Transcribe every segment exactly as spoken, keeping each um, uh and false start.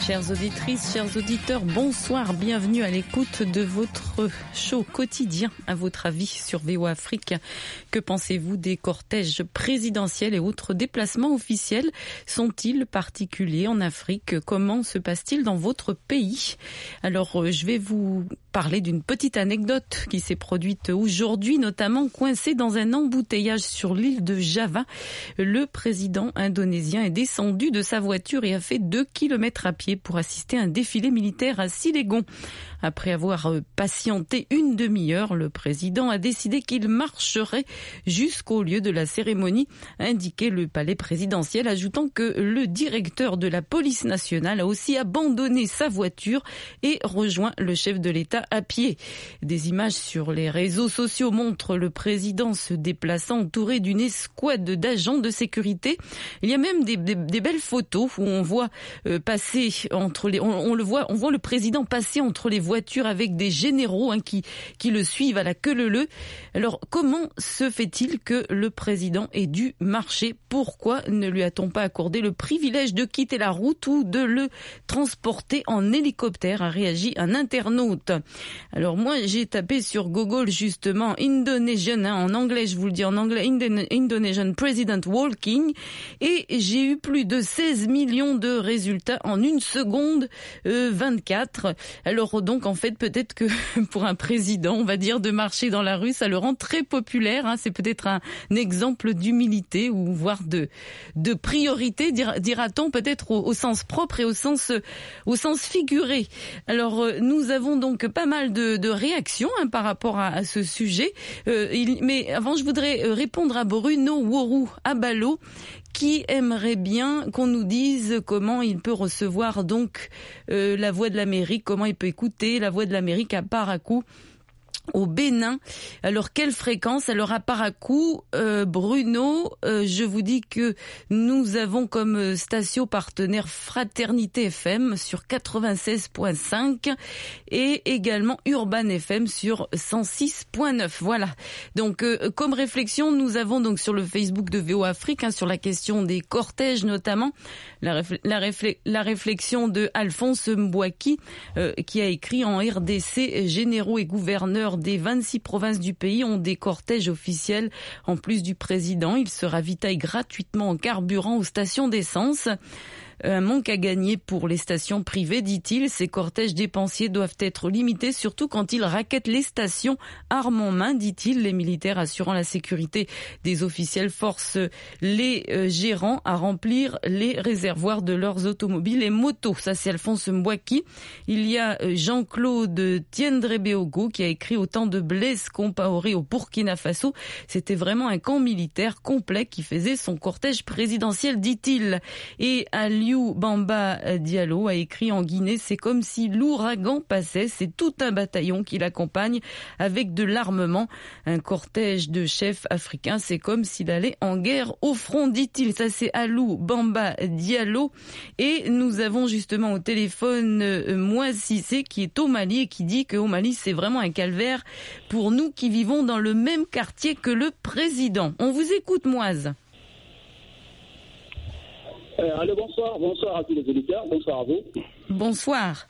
Chères auditrices, chers auditeurs, bonsoir, bienvenue à l'écoute de votre show quotidien. À votre avis sur V O Afrique, que pensez-vous des cortèges présidentiels et autres déplacements officiels? Sont-ils particuliers en Afrique? Comment se passe-t-il dans votre pays? Alors, je vais vous parler d'une petite anecdote qui s'est produite aujourd'hui, notamment coincé dans un embouteillage sur l'île de Java. Le président indonésien est descendu de sa voiture et a fait deux kilomètres à pied pour assister à un défilé militaire à Silégon. Après avoir patienté une demi-heure, le président a décidé qu'il marcherait jusqu'au lieu de la cérémonie, a indiqué le palais présidentiel, ajoutant que le directeur de la police nationale a aussi abandonné sa voiture et rejoint le chef de l'État à pied. Des images sur les réseaux sociaux montrent le président se déplaçant entouré d'une escouade d'agents de sécurité. Il y a même des, des, des belles photos où on voit euh, passer entre les, on, on le voit, on voit le président passer entre les voitures avec des généraux hein, qui qui le suivent à la queue leu-leu. Alors comment se fait-il que le président ait dû marcher? Pourquoi ne lui a-t-on pas accordé le privilège de quitter la route ou de le transporter en hélicoptère? A réagi un internaute. Alors moi j'ai tapé sur Google justement Indonesian, hein, en anglais je vous le dis en anglais, Indonesian President Walking, et j'ai eu plus de seize millions de résultats en une seconde euh, vingt-quatre. Alors donc en fait peut-être que pour un président on va dire de marcher dans la rue ça le rend très populaire, hein. C'est peut-être un, un exemple d'humilité ou voire de de priorité dira, dira-t-on peut-être au, au sens propre et au sens au sens figuré. Alors euh, nous avons donc pas mal de, de réactions hein, par rapport à, à ce sujet, euh, il, mais avant je voudrais répondre à Bruno Woru Abalo qui aimerait bien qu'on nous dise comment il peut recevoir donc euh, la voix de l'Amérique, comment il peut écouter la voix de l'Amérique à Parakou, au Bénin. Alors quelle fréquence? Alors à Parakou, euh, Bruno, euh, je vous dis que nous avons comme station partenaire Fraternité F M sur quatre-vingt-seize point cinq et également Urban F M sur cent six point neuf. Voilà. Donc euh, comme réflexion, nous avons donc sur le Facebook de V O Afrique hein, sur la question des cortèges notamment la, réfl- la, réfl- la réflexion de Alphonse Mbouaki euh, qui a écrit en R D C généraux et gouverneurs des vingt-six provinces du pays ont des cortèges officiels. En plus du président, ils se ravitaillent gratuitement en carburant aux stations d'essence. Un manque à gagner pour les stations privées, dit-il. Ces cortèges dépensiers doivent être limités, surtout quand ils raquettent les stations armes en main, dit-il. Les militaires assurant la sécurité des officiels forcent les euh, gérants à remplir les réservoirs de leurs automobiles et motos. Ça, c'est Alphonse Mbouaki. Il y a Jean-Claude Tiendrebeogo qui a écrit au temps de Blaise Compaoré au Burkina Faso. C'était vraiment un camp militaire complet qui faisait son cortège présidentiel, dit-il. Et à Lyon, Bamba Diallo a écrit en Guinée, c'est comme si l'ouragan passait, c'est tout un bataillon qui l'accompagne avec de l'armement. Un cortège de chefs africains, c'est comme s'il allait en guerre au front, dit-il. Ça c'est Alou Bamba Diallo. Et nous avons justement au téléphone euh, Moise Cissé qui est au Mali et qui dit qu'au Mali c'est vraiment un calvaire pour nous qui vivons dans le même quartier que le président. On vous écoute Moise. Euh, allô, bonsoir, bonsoir à tous les auditeurs, bonsoir à vous. Bonsoir.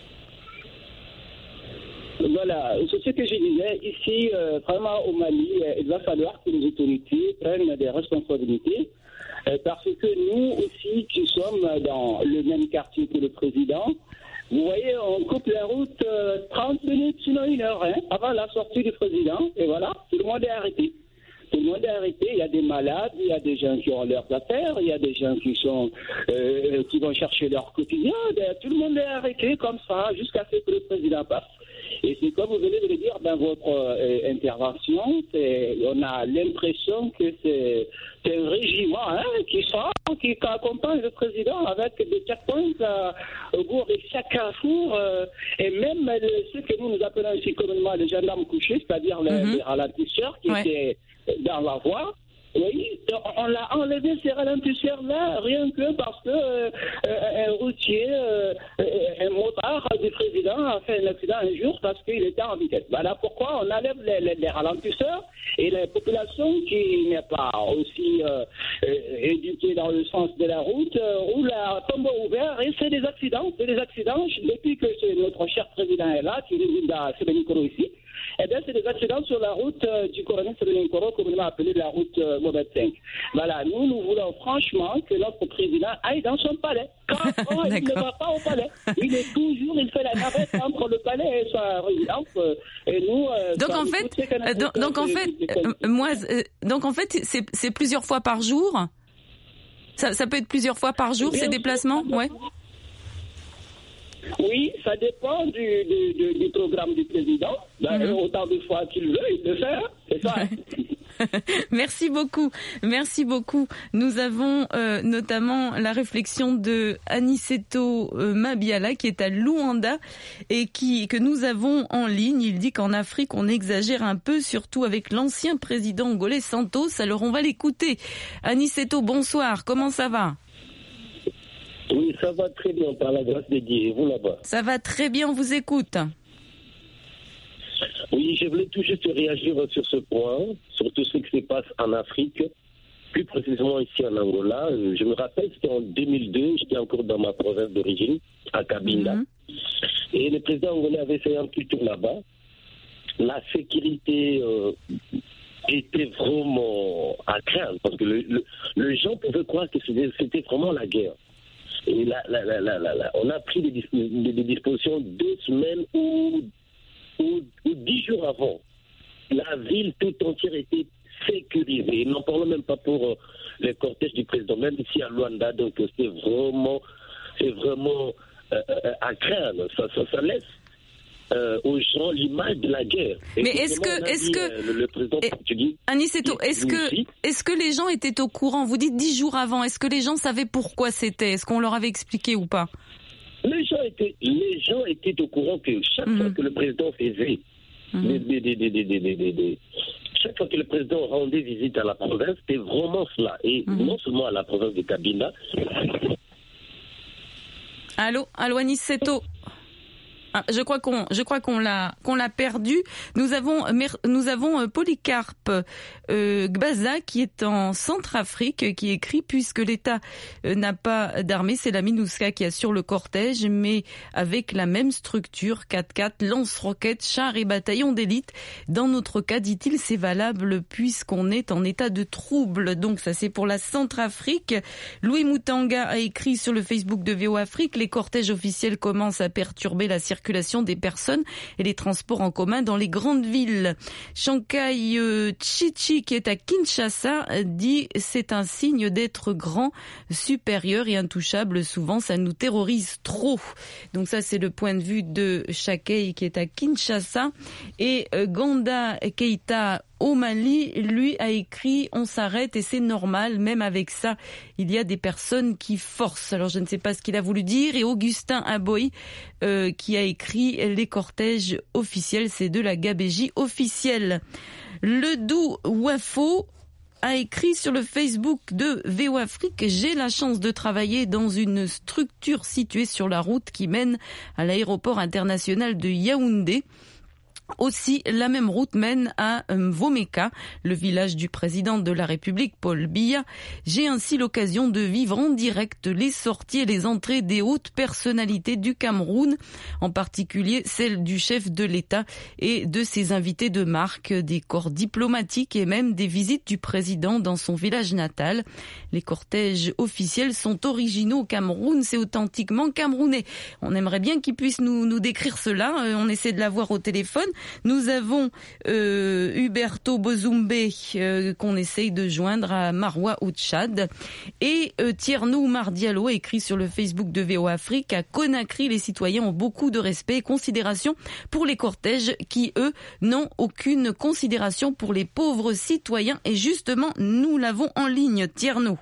Voilà, c'est ce que je disais, ici, euh, vraiment au Mali, euh, il va falloir que les autorités prennent des responsabilités, euh, parce que nous aussi, qui sommes dans le même quartier que le président, vous voyez, on coupe la route euh, trente minutes, sinon une heure, hein, avant la sortie du président, et voilà, tout le monde est arrêté. Tout le monde est arrêté, il y a des malades, il y a des gens qui ont leurs affaires, il y a des gens qui sont euh, qui vont chercher leur quotidien, tout le monde est arrêté comme ça jusqu'à ce que le président passe. Et c'est comme vous venez de le dire dans votre euh, intervention, c'est, on a l'impression que c'est, c'est un régiment hein, qui sort, qui, qui accompagne le président avec des checkpoints euh, au bout de chaque carrefour, euh, et même le, ce que nous nous appelons ici communément les gendarmes couchés, c'est-à-dire les, mm-hmm. les ralentisseurs qui ouais. étaient dans la voie. Oui, on l'a enlevé ces ralentisseurs-là, rien que parce que euh, un routier, euh, un motard du président a fait un accident un jour parce qu'il était en vitesse. Voilà pourquoi on enlève les, les, les ralentisseurs et la population qui n'est pas aussi euh, éduquée dans le sens de la route euh, roule à tombeau ouvert et c'est des accidents. C'est des accidents depuis que notre cher président est là, qui réside à Sébenikoro ici. Eh bien, c'est des accidents sur la route euh, du colonel Sébenikoro, communément appelée la route euh, Maubert cinq. Voilà, nous, nous voulons franchement que notre président aille dans son palais. Quand oh, il ne va pas au palais, il est toujours, il fait la navette entre le palais et sa résidence. Euh, et nous, euh, donc, en fait, euh, donc, donc en fait, euh, moi, euh, donc en fait, c'est, c'est plusieurs fois par jour. Ça, ça peut être plusieurs fois par jour, ces déplacements, ouais. Oui, ça dépend du, du, du, du programme du président. Ben, mm-hmm. Autant de fois qu'il veut, il le fait. C'est ça. Merci beaucoup, merci beaucoup. Nous avons euh, notamment la réflexion de Aniceto euh, Mabiala qui est à Luanda et qui que nous avons en ligne. Il dit qu'en Afrique on exagère un peu, surtout avec l'ancien président angolais Santos. Alors on va l'écouter. Aniceto, bonsoir. Comment ça va? Oui, ça va très bien, par la grâce de Dieu. Et vous là-bas? Ça va très bien, on vous écoute. Oui, je voulais tout juste réagir sur ce point, sur tout ce qui se passe en Afrique, plus précisément ici en Angola. Je me rappelle, c'était en deux mille deux, j'étais encore dans ma province d'origine, à Cabinda. Mm-hmm. Et le président angolais avait fait un petit tour là-bas. La sécurité euh, était vraiment à craindre, parce que le, le, les gens pouvaient croire que c'était, c'était vraiment la guerre. Et là, là, là, là, là, là, on a pris des, des, des dispositions deux semaines ou, ou, ou dix jours avant. La ville tout entière était sécurisée. Et n'en parlons même pas pour euh, les cortèges du président, même ici à Luanda. Donc c'est vraiment, c'est vraiment euh, euh, à craindre. Ça, ça, ça laisse euh, aux gens l'image de la guerre. Et mais est-ce que, est-ce dit, que, euh, le, le président et, portugais, Aniceto, est-ce que, est-ce que les gens étaient au courant? Vous dites dix jours avant. Est-ce que les gens savaient pourquoi c'était? Est-ce qu'on leur avait expliqué ou pas? Les gens étaient, les gens étaient au courant que chaque mm-hmm. fois que le président faisait, mm-hmm. des, des, des, des, des, des, des, des, chaque fois que le président rendait visite à la province, c'était vraiment cela. Et mm-hmm. non seulement à la province de Cabinda. Allô, allô, Aniceto. Ah, je crois qu'on, je crois qu'on l'a, qu'on l'a perdu. Nous avons, nous avons Polycarpe euh, Gbaza qui est en Centrafrique, qui écrit puisque l'État euh, n'a pas d'armée, c'est la MINUSCA qui assure le cortège, mais avec la même structure, quatre-quatre, lance-roquettes, chars et bataillons d'élite. Dans notre cas, dit-il, c'est valable puisqu'on est en état de trouble. Donc ça, c'est pour la Centrafrique. Louis Moutanga a écrit sur le Facebook de V O Afrique, les cortèges officiels commencent à perturber la circulation des personnes et les transports en commun dans les grandes villes. Shankai euh, Chichi, qui est à Kinshasa, dit c'est un signe d'être grand, supérieur et intouchable. Souvent, ça nous terrorise trop. Donc ça, c'est le point de vue de Shankai qui est à Kinshasa. Et euh, Ganda Keita au Mali, lui a écrit « On s'arrête et c'est normal, même avec ça, il y a des personnes qui forcent ». Alors je ne sais pas ce qu'il a voulu dire. Et Augustin Aboy euh, qui a écrit « Les cortèges officiels, c'est de la gabégie officielle ». Le Dou Wafo a écrit sur le Facebook de V O Afrique « J'ai la chance de travailler dans une structure située sur la route qui mène à l'aéroport international de Yaoundé ». Aussi, la même route mène à Mvomeka, le village du président de la République, Paul Biya. J'ai ainsi l'occasion de vivre en direct les sorties et les entrées des hautes personnalités du Cameroun, en particulier celles du chef de l'État et de ses invités de marque, des corps diplomatiques et même des visites du président dans son village natal. Les cortèges officiels sont originaux au Cameroun, c'est authentiquement camerounais. On aimerait bien qu'ils puissent nous, nous décrire cela, on essaie de l'avoir au téléphone. Nous avons euh, Huberto Bozumbe euh, qu'on essaye de joindre à Maroua au Tchad. Et euh, Tierno Mardialo écrit sur le Facebook de V O Afrique, à Conakry, les citoyens ont beaucoup de respect et considération pour les cortèges qui, eux, n'ont aucune considération pour les pauvres citoyens. Et justement, nous l'avons en ligne. Tierno.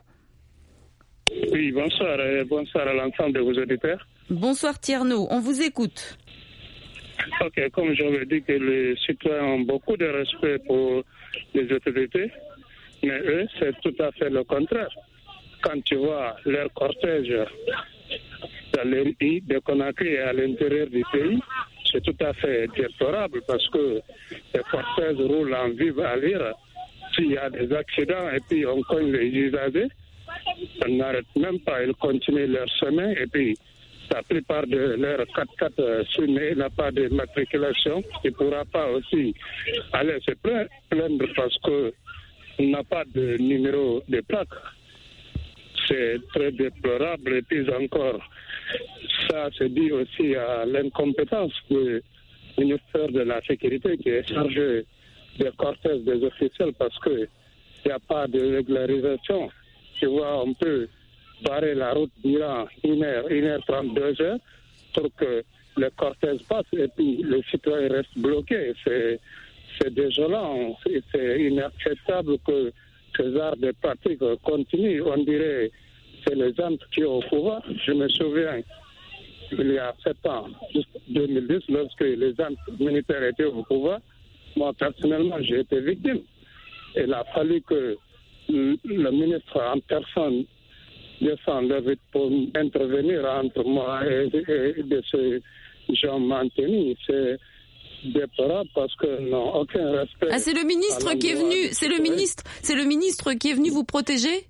Oui, bonsoir. Euh, bonsoir à l'ensemble de vos auditeurs. Bonsoir Tierno, on vous écoute. Ok, comme j'avais dit que les citoyens ont beaucoup de respect pour les autorités, Mais eux, c'est tout à fait le contraire. Quand tu vois leur cortège dans les îles de Conakry et à l'intérieur du pays, c'est tout à fait déplorable parce que les cortèges roulent en vive allure. S'il y a des accidents et puis on cogne les usagers, on n'arrête même pas, ils continuent leur chemin et puis la plupart de leurs quatre-quatre soumis n'a pas de matriculation. Il ne pourra pas aussi aller se plaindre parce qu'il n'a pas de numéro de plaque. C'est très déplorable et puis encore, ça se dit aussi à l'incompétence du ministère de la Sécurité qui est chargé des cortèges des officiels parce qu'il n'y a pas de régularisation. Tu vois, on peut barrer la route durant une heure, une heure trente, deux heures pour que le cortège passe et puis les citoyens restent bloqués. C'est, c'est désolant, c'est, c'est inacceptable que ces arts de pratique continuent. On dirait que c'est les gens qui sont au pouvoir. Je me souviens, il y a sept ans, deux mille dix, lorsque les gens militaires étaient au pouvoir, moi personnellement j'ai été victime. Il a fallu que le ministre en personne descende pour intervenir entre moi et, et de ces gens maintenus. C'est déplorable parce que non, aucun respect. Ah, c'est le ministre qui est venu, c'est le ministre, c'est le ministre qui est venu vous protéger?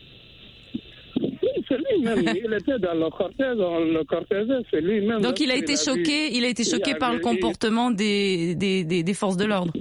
Oui, c'est lui-même. Il était dans le cortège, le cortège, c'est lui-même. Donc il a été choqué, il a été choqué par le comportement des, des, des, des forces de l'ordre.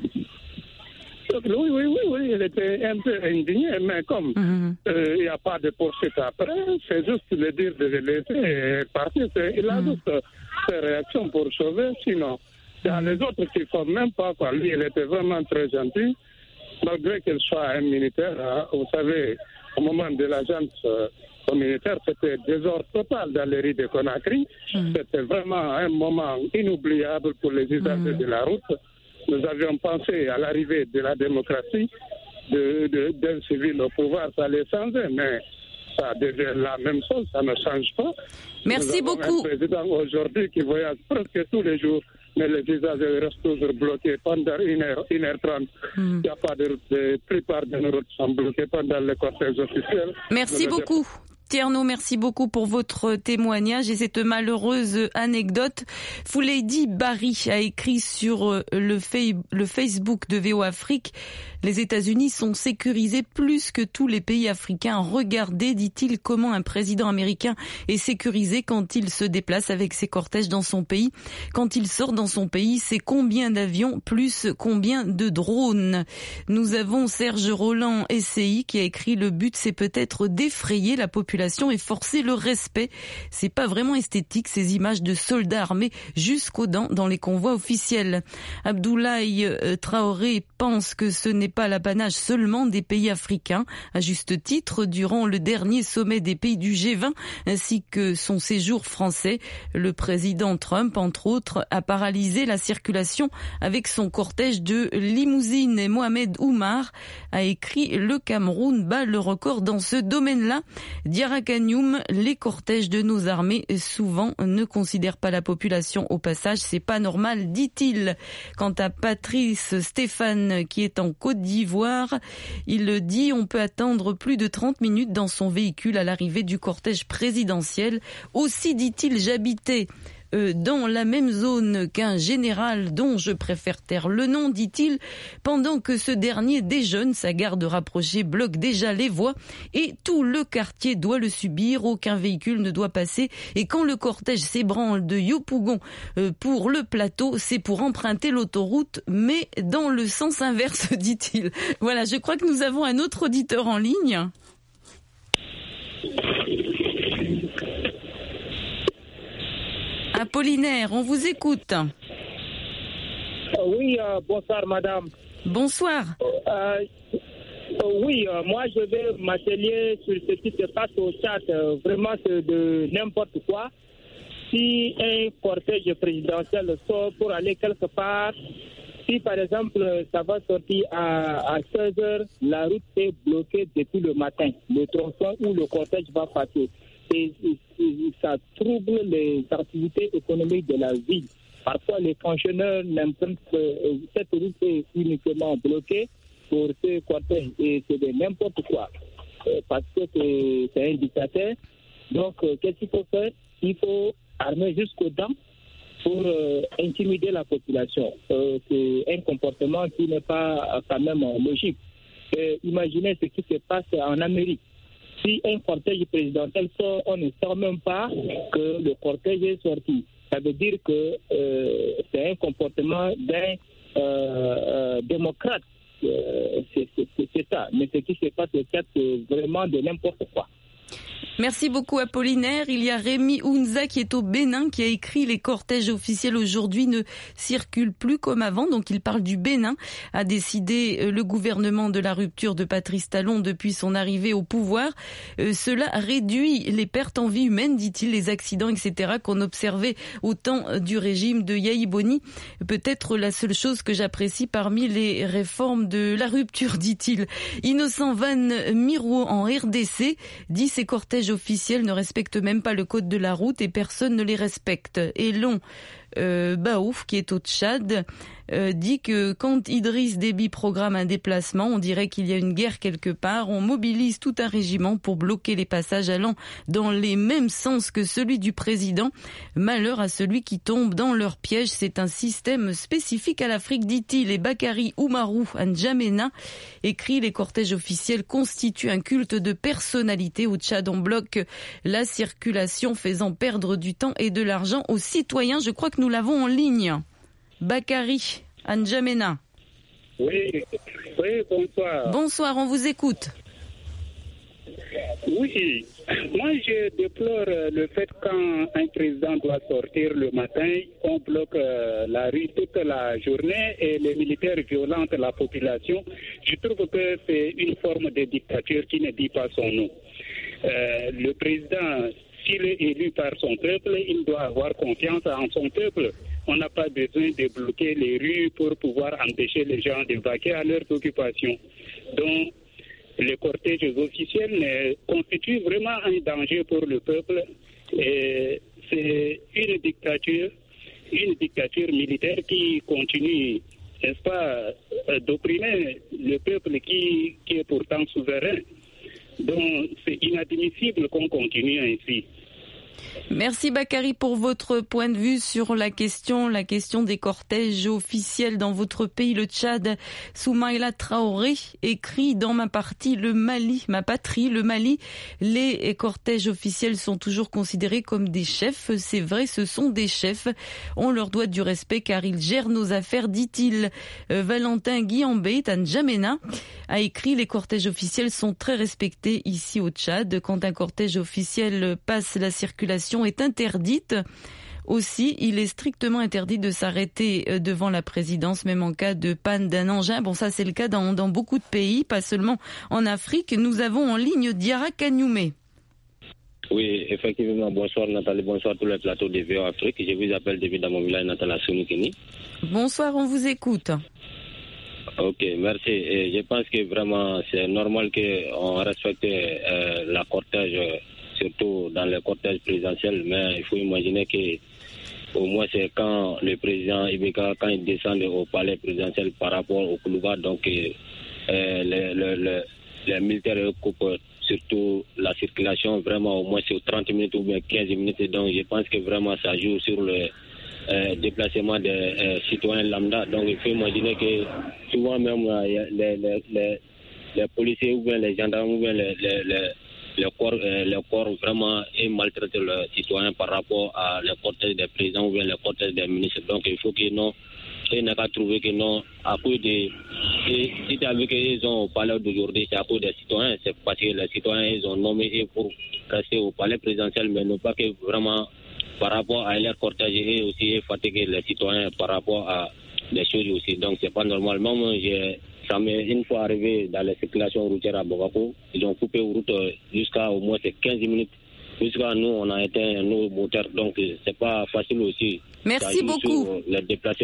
Oui, oui, oui, oui, il était un peu indigné, mais comme il mm-hmm. euh, n'y a pas de poursuite après, c'est juste le dire de le laisser partir. Il a mm-hmm. juste ses réactions pour sauver, sinon, il y a les autres qui ne font même pas quoi. Lui, il était vraiment très gentil, malgré qu'il soit un militaire. Hein, vous savez, au moment de l'agence euh, militaire, c'était désordre total dans les rues de Conakry. Mm-hmm. C'était vraiment un moment inoubliable pour les usagers mm-hmm. de la route. Nous avions pensé à l'arrivée de la démocratie, de, de, d'un civil au pouvoir, ça allait changer, mais ça devient la même chose, ça ne change pas. Merci Nous avons beaucoup. un président aujourd'hui qui voyage presque tous les jours, mais les usagers restent toujours bloqués pendant une heure, une heure trente. Mm. Il n'y a pas de route, la plupart de nos routes sont bloquées pendant les cortèges officiels. Merci beaucoup. Tierno, merci beaucoup pour votre témoignage et cette malheureuse anecdote. Fouleydi Barry a écrit sur le, fa- le Facebook de V O Afrique: les États-Unis sont sécurisés plus que tous les pays africains. Regardez, dit-il, comment un président américain est sécurisé quand il se déplace avec ses cortèges dans son pays. Quand il sort dans son pays, c'est combien d'avions plus combien de drones. Nous avons Serge Roland S C I qui a écrit: le but, c'est peut-être d'effrayer la population et forcer le respect. C'est pas vraiment esthétique, ces images de soldats armés jusqu'aux dents dans les convois officiels. Abdoulaye Traoré pense que ce n'est pas l'apanage seulement des pays africains. À juste titre, durant le dernier sommet des pays du G vingt ainsi que son séjour français, le président Trump, entre autres, a paralysé la circulation avec son cortège de limousines. Et Mohamed Oumar a écrit: le Cameroun bat le record dans ce domaine-là. Diarra-Kanioum, les cortèges de nos armées souvent ne considèrent pas la population au passage, c'est pas normal, dit-il. Quant à Patrice Stéphane qui est en Côte d'Ivoire, il dit: on peut attendre plus de trente minutes dans son véhicule à l'arrivée du cortège présidentiel. Aussi, dit-il, j'habitais dans la même zone qu'un général dont je préfère taire le nom, dit-il, pendant que ce dernier déjeune, sa garde rapprochée bloque déjà les voies et tout le quartier doit le subir, aucun véhicule ne doit passer, et quand le cortège s'ébranle de Yopougon pour le plateau, c'est pour emprunter l'autoroute, mais dans le sens inverse, dit-il. Voilà, je crois que nous avons un autre auditeur en ligne. Apollinaire, on vous écoute. Oui, euh, bonsoir madame. Bonsoir. Euh, oui, euh, moi je vais m'atteler sur ce qui se passe au Tchad. Euh, vraiment c'est de n'importe quoi. Si un cortège présidentiel sort pour aller quelque part, si par exemple ça va sortir à, à seize heures, la route est bloquée depuis le matin. Le tronçon où le cortège va passer. Et, et, et ça trouble les activités économiques de la ville. Parfois, les fonctionnaires n'impriment que cette route est uniquement bloquée pour ce cortège et c'est de n'importe quoi. Euh, parce que c'est, c'est un dictateur. Donc, euh, qu'est-ce qu'il faut faire? Il faut armer jusqu'aux dents pour euh, intimider la population. Euh, c'est un comportement qui n'est pas euh, quand même euh, logique. Euh, imaginez ce qui se passe en Amérique. Si un cortège présidentiel sort, on ne sait même pas que le cortège est sorti. Ça veut dire que euh, c'est un comportement d'un euh, euh, démocrate. Euh, c'est, c'est, c'est ça. Mais ce qui se passe au Tchad, c'est vraiment de n'importe quoi. Merci beaucoup Apollinaire. Il y a Rémi Ounza qui est au Bénin qui a écrit « Les cortèges officiels aujourd'hui ne circulent plus comme avant ». Donc il parle du Bénin. A décidé le gouvernement de la rupture de Patrice Talon depuis son arrivée au pouvoir. Euh, cela réduit les pertes en vie humaine, dit-il, les accidents, et cetera qu'on observait au temps du régime de Yahi Boni. Peut-être la seule chose que j'apprécie parmi les réformes de la rupture, dit-il. Innocent Van Miro en R D C dit ces cortèges officiels ne respectent même pas le code de la route et personne ne les respecte. Et Long euh, Baouf, qui est au Tchad, euh, dit que quand Idriss Déby programme un déplacement, on dirait qu'il y a une guerre quelque part. On mobilise tout un régiment pour bloquer les passages allant dans les mêmes sens que celui du président. Malheur à celui qui tombe dans leur piège. C'est un système spécifique à l'Afrique, dit-il. Et Bakary Oumarou N'Djamena écrit « Les cortèges officiels constituent un culte de personnalité. Au Tchad, on bloque la circulation, faisant perdre du temps et de l'argent aux citoyens. » Je crois que nous l'avons en ligne. Bakary N'Djamena. Oui, oui, bonsoir. Bonsoir, on vous écoute. Oui, moi je déplore le fait quand un président doit sortir le matin, on bloque la rue toute la journée et les militaires violentent la population. Je trouve que c'est une forme de dictature qui ne dit pas son nom. Euh, le président, s'il est élu par son peuple, il doit avoir confiance en son peuple. On n'a pas besoin de bloquer les rues pour pouvoir empêcher les gens de vaquer à leurs occupations. Donc, les cortèges officiels constituent vraiment un danger pour le peuple. Et c'est une dictature, une dictature militaire qui continue, n'est-ce pas, d'opprimer le peuple qui, qui est pourtant souverain. Donc, c'est inadmissible qu'on continue ainsi. Merci Bakary pour votre point de vue sur la question, la question des cortèges officiels dans votre pays, le Tchad. Soumaïla Traoré écrit dans ma partie, le Mali, ma patrie, le Mali, les cortèges officiels sont toujours considérés comme des chefs. C'est vrai, ce sont des chefs. On leur doit du respect car ils gèrent nos affaires, dit-il. Euh, Valentin Guillambé, N'Djamena, a écrit les cortèges officiels sont très respectés ici au Tchad. Quand un cortège officiel passe, la circulation est interdite. Aussi, il est strictement interdit de s'arrêter devant la présidence, même en cas de panne d'un engin. Bon, ça, c'est le cas dans, dans beaucoup de pays, pas seulement en Afrique. Nous avons en ligne Diarra Kagnoumé. Oui, effectivement. Bonsoir Nathalie, bonsoir tout le plateau de V O Afrique. Je vous appelle depuis dans mon village natal à Soumikini. Bonsoir, on vous écoute. Ok, merci. Et je pense que vraiment, c'est normal qu'on respecte euh, la cortège, surtout dans les cortèges présidentiels, mais il faut imaginer que au moins c'est quand le président Ibeka, quand il descend au palais présidentiel par rapport au Koulouba, donc euh, les, les, les, les militaires coupent surtout la circulation vraiment au moins sur trente minutes ou bien quinze minutes, donc je pense que vraiment ça joue sur le euh, déplacement des euh, citoyens lambda, donc il faut imaginer que souvent même euh, les, les, les, les policiers ou bien les gendarmes ou bien les, les, les le corps, euh, le corps vraiment est maltraité le citoyen par rapport à le cortège des présidents ou bien le cortège des ministres. Donc il faut que non, ils n'ont qu'à trouver que non, à cause des, si tu as vu qu'ils ont au palais d'aujourd'hui, c'est à cause des citoyens, c'est parce que les citoyens, ils ont nommé pour rester au palais présidentiel, mais non pas que vraiment par rapport à leur cortège, et aussi fatiguer les citoyens par rapport à des choses aussi. Donc c'est pas normal. Même j'ai Ça m'est une fois arrivé dans la circulation routière à Bogako, ils ont coupé route jusqu'à au moins quinze minutes. Jusqu'à nous, on a éteint nos moteurs, donc c'est pas facile aussi. Merci beaucoup. Le déplacement.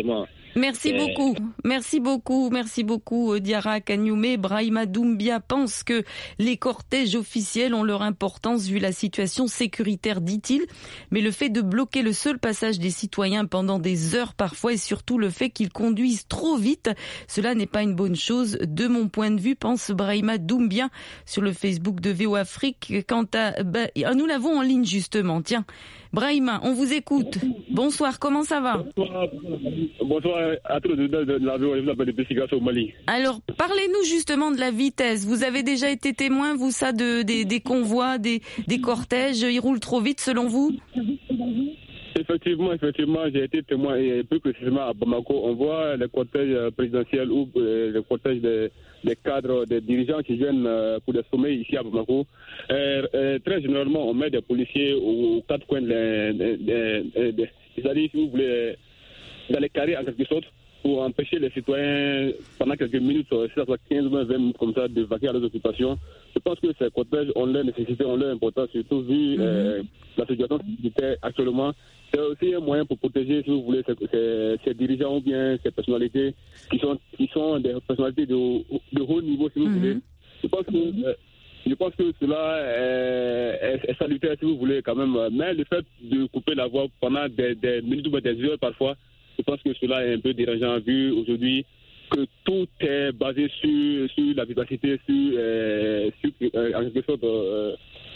Merci Et... beaucoup, merci beaucoup, merci beaucoup Diarra Kagnoumé. Brahima Doumbia pense que les cortèges officiels ont leur importance vu la situation sécuritaire, dit-il. Mais le fait de bloquer le seul passage des citoyens pendant des heures parfois et surtout le fait qu'ils conduisent trop vite, cela n'est pas une bonne chose de mon point de vue, pense Brahima Doumbia sur le Facebook de V O Afrique. Quant à, bah, nous l'avons en ligne justement, tiens. Brahima, on vous écoute. Bonsoir, comment ça va? Bonsoir, bonsoir à tous les auditeurs de la V O d'investigation au Mali. Alors, parlez-nous justement de la vitesse. Vous avez déjà été témoin, vous, ça, de, des, des convois, des, des cortèges. Ils roulent trop vite, selon vous? Effectivement, effectivement, j'ai été témoin, et plus précisément à Bamako. On voit les cortèges présidentiels ou les cortèges des, des cadres, des dirigeants qui viennent pour des sommets ici à Bamako. Et, et très généralement, on met des policiers aux quatre coins des, des, des, des, c'est-à-dire, si vous voulez, dans les carrés en quelque sorte, pour empêcher les citoyens pendant quelques minutes, quinze, vingt minutes comme ça, de vaquer à leurs occupations. Je pense que ces cortèges ont leur nécessité, ont leur importance, surtout vu mm-hmm. euh, la situation sécuritaire actuellement. C'est aussi un moyen pour protéger, si vous voulez, ces, ces, ces dirigeants ou bien ces personnalités qui sont, qui sont des personnalités de, de haut niveau, si vous mm-hmm. voulez. Je pense que, euh, je pense que cela est, est, est salutaire, si vous voulez, quand même. Mais le fait de couper la voie pendant des, des minutes ou des heures, parfois, je pense que cela est un peu dérangeant, vu aujourd'hui que tout est basé sur, sur la vivacité, sur, euh, sur euh, en quelque sorte, euh,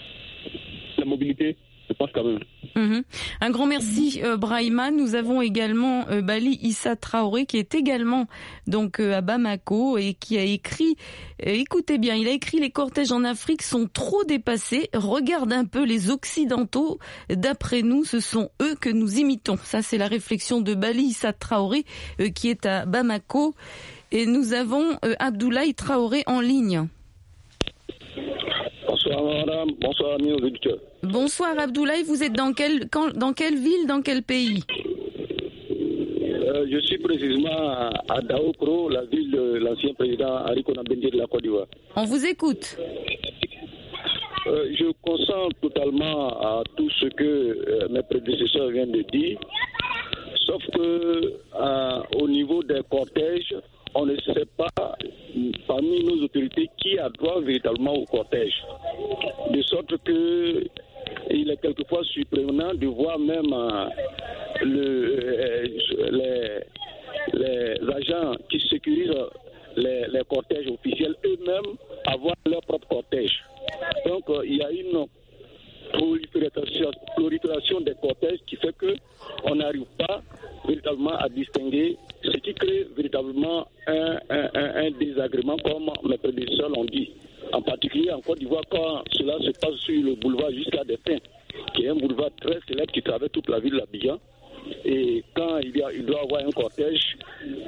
la mobilité. Je pense quand même. Mmh. Un grand merci euh, Brahima. Nous avons également euh, Bali Issa Traoré qui est également donc euh, à Bamako et qui a écrit, euh, écoutez bien, il a écrit: les cortèges en Afrique sont trop dépassés. Regarde un peu les Occidentaux. D'après nous, ce sont eux que nous imitons. Ça, c'est la réflexion de Bali Issa Traoré euh, qui est à Bamako. Et nous avons euh, Abdoulaye Traoré en ligne. Bonsoir madame, bonsoir amis auditeurs. Bonsoir Abdoulaye, vous êtes dans quelle, quand, dans quelle ville, dans quel pays? euh, Je suis précisément à, à Daokro, la ville de l'ancien président Ari Konambendie de la Côte d'Ivoire. On vous écoute. Euh, je consens totalement à tout ce que euh, mes prédécesseurs viennent de dire, sauf que euh, au niveau des cortèges, on ne sait pas parmi nos autorités qui a droit véritablement au cortège. De sorte que il est quelquefois surprenant de voir même euh, le, euh, les, les agents qui sécurisent les, les cortèges officiels eux-mêmes avoir leur propre cortège. Donc euh, il y a une prolifération, prolifération des cortèges qui fait que on n'arrive pas véritablement à distinguer, ce qui crée véritablement un, un, un, un désagrément comme mes prédécesseurs l'ont dit. En particulier en Côte d'Ivoire, quand cela se passe sur le boulevard Jusqu'à Destin, qui est un boulevard très célèbre qui traverse toute la ville d'Abidjan. Et quand il, y a, il doit y avoir un cortège,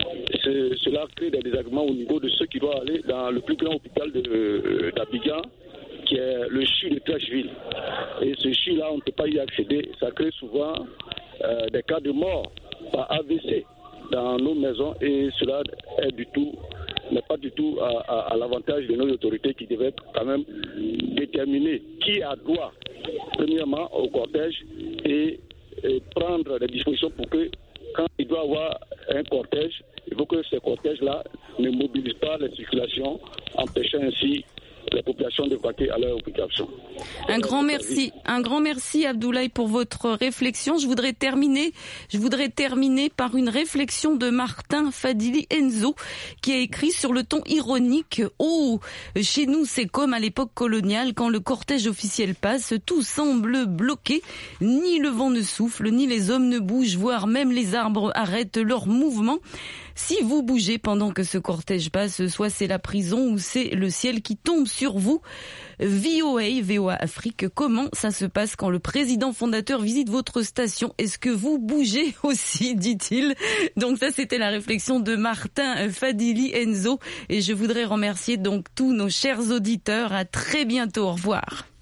cela crée des désagréments au niveau de ceux qui doivent aller dans le plus grand hôpital de, d'Abidjan, qui est le C H U de Trècheville. Et ce C H U-là, on ne peut pas y accéder. Ça crée souvent euh, des cas de mort par A V C dans nos maisons et cela est du tout, n'est pas du tout à, à, à l'avantage de nos autorités qui devaient quand même déterminer qui a droit, premièrement, au cortège et, et prendre des dispositions pour que quand il doit y avoir un cortège, il faut que ces cortèges-là ne mobilisent pas la circulation, empêchant ainsi les populations de vaquer à leur occupation. Un grand merci, un grand merci Abdoulaye pour votre réflexion. Je voudrais terminer, je voudrais terminer par une réflexion de Martin Fadili Enzo qui a écrit sur le ton ironique: oh, chez nous c'est comme à l'époque coloniale, quand le cortège officiel passe, tout semble bloqué, ni le vent ne souffle, ni les hommes ne bougent, voire même les arbres arrêtent leur mouvement. Si vous bougez pendant que ce cortège passe, soit c'est la prison ou c'est le ciel qui tombe sur vous. V O A, V O A Afrique, comment ça se passe quand le président fondateur visite votre station? Est-ce que vous bougez aussi, dit-il? Donc ça, c'était la réflexion de Martin Fadili Enzo. Et je voudrais remercier donc tous nos chers auditeurs. À très bientôt. Au revoir.